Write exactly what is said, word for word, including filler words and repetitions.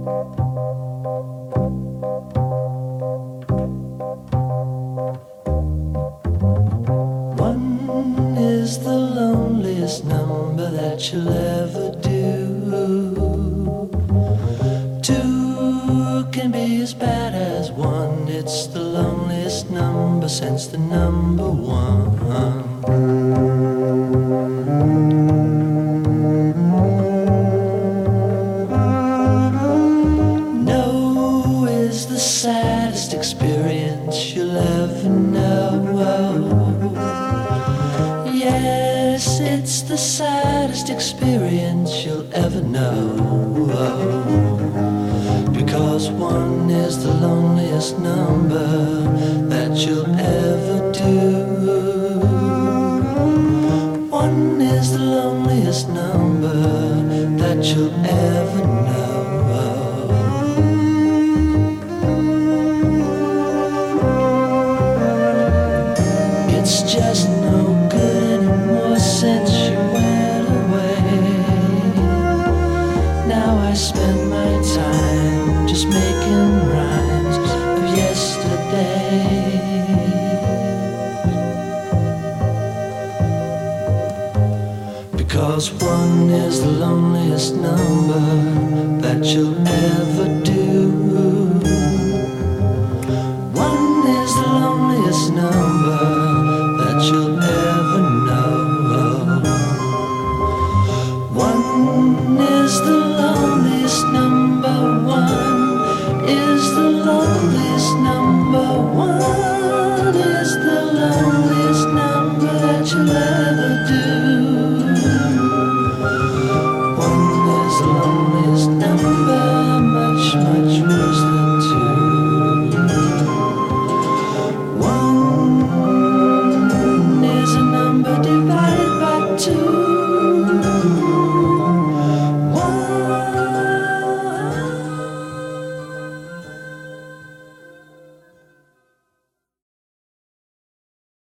One is the loneliest number that you'll ever do. Two can be as bad as one. It's the loneliest number since the number one. No is the saddest experience you'll ever know. Yes, it's the saddest experience you'll ever know. Because one is the loneliest number that you'll ever do. One is the loneliest number that you'll ever know. It's just no good anymore since you went away. Now I spend my time just making rhymes of yesterday. Because one is the loneliest number